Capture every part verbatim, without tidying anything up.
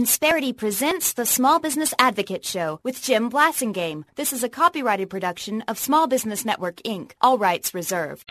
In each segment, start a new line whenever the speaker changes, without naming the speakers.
Insperity presents the Small Business Advocate Show with Jim Blasingame. This is a copyrighted production of Small Business Network, Incorporated. All rights reserved.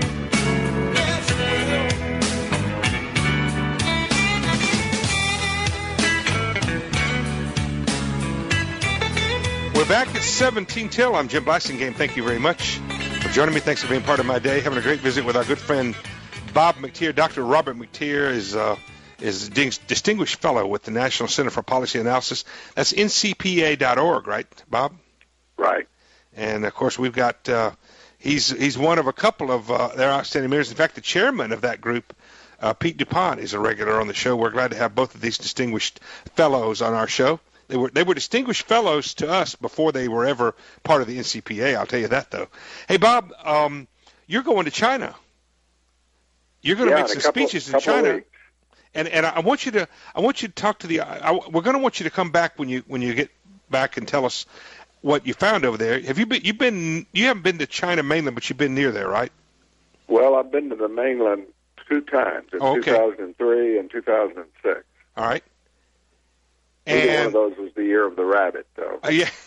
We're back at seventeen till. I'm Jim Blasingame. Thank you very much for joining me. Thanks for being part of my day. Having a great visit with our good friend Bob McTeer. Doctor Robert McTeer is uh, is a distinguished fellow with the National Center for Policy Analysis. That's N C P A dot org, right, Bob?
Right.
And, of course, we've got uh, he's he's one of a couple of uh, their outstanding members. In fact, the chairman of that group, uh, Pete DuPont, is a regular on the show. We're glad to have both of these distinguished fellows on our show. They were they were distinguished fellows to us before they were ever part of the N C P A. I'll tell you that, though. Hey, Bob, um, you're going to China. You're going to
yeah,
make some
couple,
speeches in China, and and I want you to I want you to talk to the. I, we're going to want you to come back when you when you get back and tell us what you found over there. Have you been? You've been. You haven't been to China mainland, but you've been near there, right?
Well, I've been to the mainland two times in
oh, okay.
two thousand three and two thousand six.
All right.
Either
And
one of those was the year of the rabbit, though.
Uh, yeah.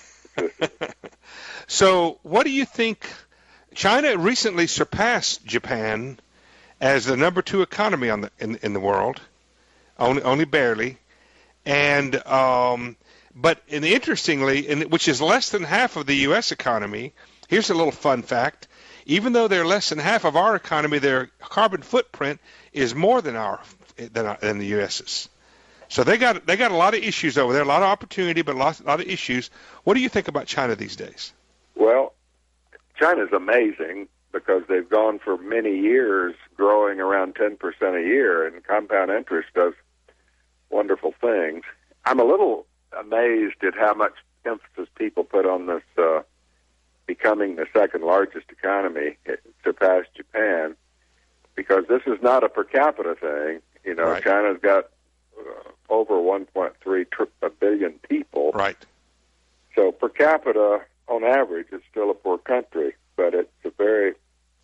So, what do you think? China recently surpassed Japan as the number two economy on the in, in the world, only only barely, and um, but and interestingly, in, which is less than half of the U S economy. Here's a little fun fact: even though they're less than half of our economy, their carbon footprint is more than our than, our, than the U S's. So they got they got a lot of issues over there, a lot of opportunity, but a lot, a lot of issues. What do you think about China these days?
Well, China's amazing because they've gone for many years growing around ten percent a year, and compound interest does wonderful things. I'm a little amazed at how much emphasis people put on this uh, becoming the second largest economy. It surpassed Japan, because this is not a per capita thing. You know,
right.
China's got uh, over one point three billion people.
Right.
So per capita, on average, it's still a poor country, but it's a very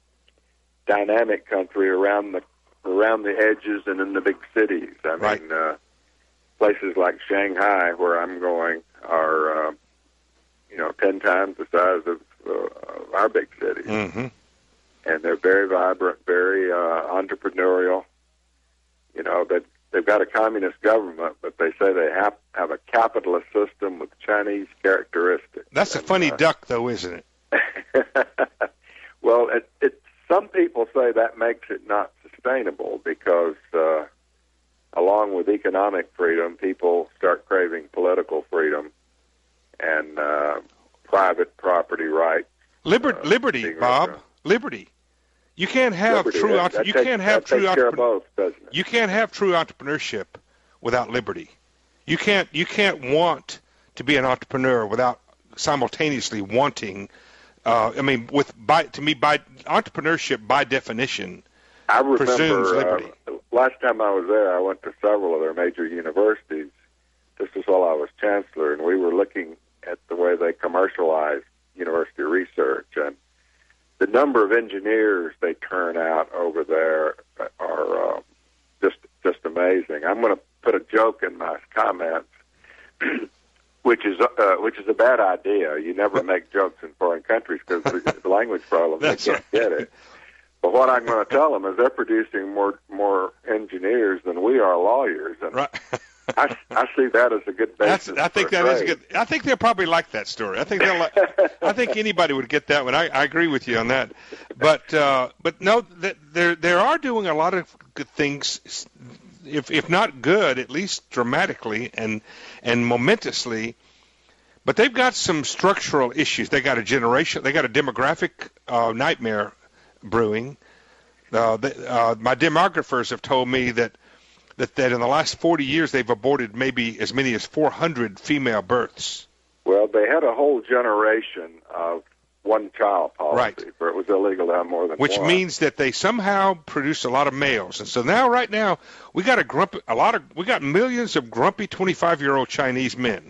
dynamic country around the around the edges and in the big cities. I
right.
mean, uh, places like Shanghai, where I'm going, are uh, you know ten times the size of uh, our big cities,
mm-hmm.
and they're very vibrant, very uh, entrepreneurial. You know that. They've got a communist government, but they say they have have a capitalist system with Chinese characteristics.
That's a
and,
funny
uh,
duck, though, isn't it?
Well, it, it, some people say that makes it not sustainable because, uh, along with economic freedom, people start craving political freedom and uh, private property rights.
Liber-
uh,
liberty, Bob. Around. Liberty. You can't have
liberty,
true.
that,
Entre-
that
you
takes,
can't have
that
true.
Takes care of
Entrepre-
both, doesn't it?
You can't have true entrepreneurship without liberty. You can't. You can't want to be an entrepreneur without simultaneously wanting. Uh, I mean, with by to me, by entrepreneurship by definition
I remember,
presumes liberty.
Uh, last time I was there, I went to several of their major universities. This was while I was chancellor, and we were looking at the way they commercialize university research, and the number of engineers they turn out over there are uh, just just amazing. I'm going to put a joke in my comments, which is uh, which is a bad idea. You never make jokes in foreign countries because the, the language problem, they can't
right.
get it. But what I'm going to tell them is they're producing more more engineers than we are lawyers, and
right.
I, I see that as a good basis.
That's, I think
for
that
trade.
is a good. I think they'll probably like that story. I think they'll. Like, I think anybody would get that one. I, I agree with you on that. But uh, but no, there there are doing a lot of good things. If if not good, at least dramatically and and momentously. But they've got some structural issues. They got a generation. They got a demographic uh, nightmare brewing. Uh, they, uh, my demographers have told me that. That, that in the last forty years they've aborted maybe as many as four hundred female births.
Well, they had a whole generation of one-child policy,
right.
where it was illegal to have more than
Which
one.
means that they somehow produce a lot of males, and so now, right now, we got a grumpy, a lot of, we got millions of grumpy twenty-five-year-old Chinese men.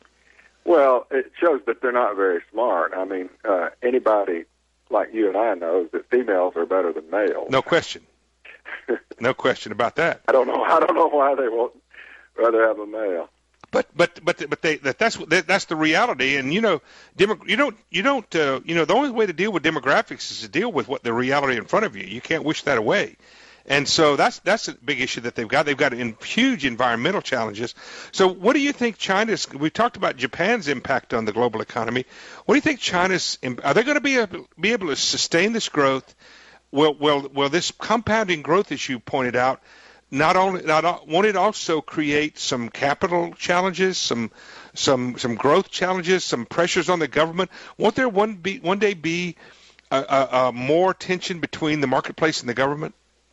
Well, it shows that they're not very smart. I mean, uh, anybody like you and I knows that females are better than males.
No question. No question about that.
I don't know. I don't know why they won't rather have a male.
But but but but they that that's that, that's the reality, and you know, demo, you don't you don't uh, you know the only way to deal with demographics is to deal with what the reality in front of you. You can't wish that away, and so that's that's a big issue that they've got. They've got in, huge environmental challenges. So what do you think China's? We talked about Japan's impact on the global economy. What do you think China's? Are they going to be able, be able to sustain this growth? Will will will this compounding growth, as you pointed out? Not only, not won't it also create some capital challenges, some, some, some growth challenges, some pressures on the government? Won't there one be one day be a, a, a more tension between the marketplace and the government?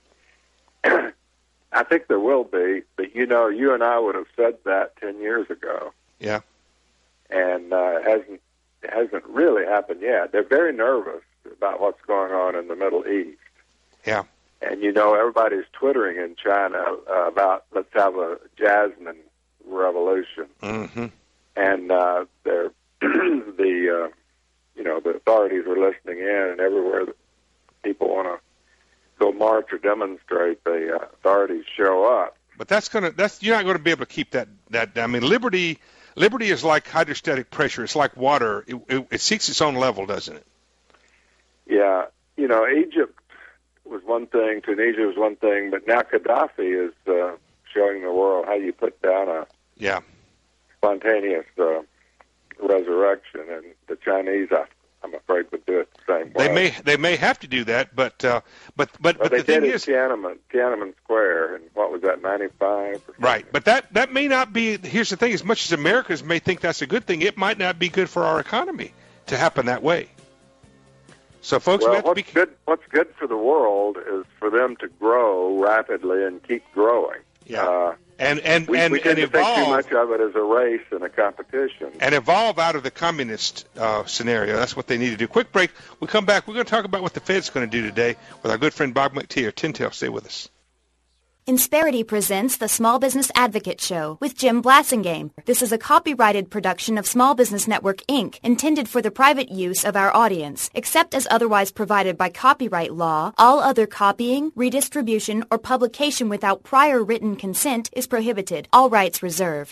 I think there will be, but you know, you and I would have said that ten years ago.
Yeah,
and uh, it hasn't it hasn't really happened yet. They're very nervous about what's going on in the Middle East.
Yeah.
And, you know, everybody's twittering in China uh, about let's have a Jasmine revolution.
Mm-hmm.
And uh, they're the, uh, you know, the authorities are listening in, and everywhere that people want to go march or demonstrate, the uh, authorities show up.
But that's going to, that's, you're not going to be able to keep that, that, I mean, liberty, liberty is like hydrostatic pressure. It's like water. It, it, it seeks its own level, doesn't it?
Yeah. You know, Egypt was one thing, Tunisia was one thing, but now Gaddafi is uh, showing the world how you put down a
yeah.
spontaneous uh, resurrection, and the Chinese, I, I'm afraid, would do it the same way.
They may they may have to do that, but uh, but but,
well,
but
they
the thing
did
is,
at Tiananmen, Tiananmen Square, and what was that, ninety-five?
Right, but that that may not be. Here's the thing: as much as Americans may think that's a good thing, it might not be good for our economy to happen that way. So, folks,
well,
we have
what's
to be
good. What's good for the world is for them to grow rapidly and keep growing.
Yeah,
uh,
and and
we,
and,
we tend
and
to
evolve.
think too much of it as a race and a competition.
And evolve out of the communist uh, scenario. That's what they need to do. Quick break. We come back. We're going to talk about what the Fed's going to do today with our good friend Bob McTeer. Tintel, stay with us.
Insperity presents the Small Business Advocate Show with Jim Blassingame. This is a copyrighted production of Small Business Network, Incorporated, intended for the private use of our audience. Except as otherwise provided by copyright law, all other copying, redistribution, or publication without prior written consent is prohibited. All rights reserved.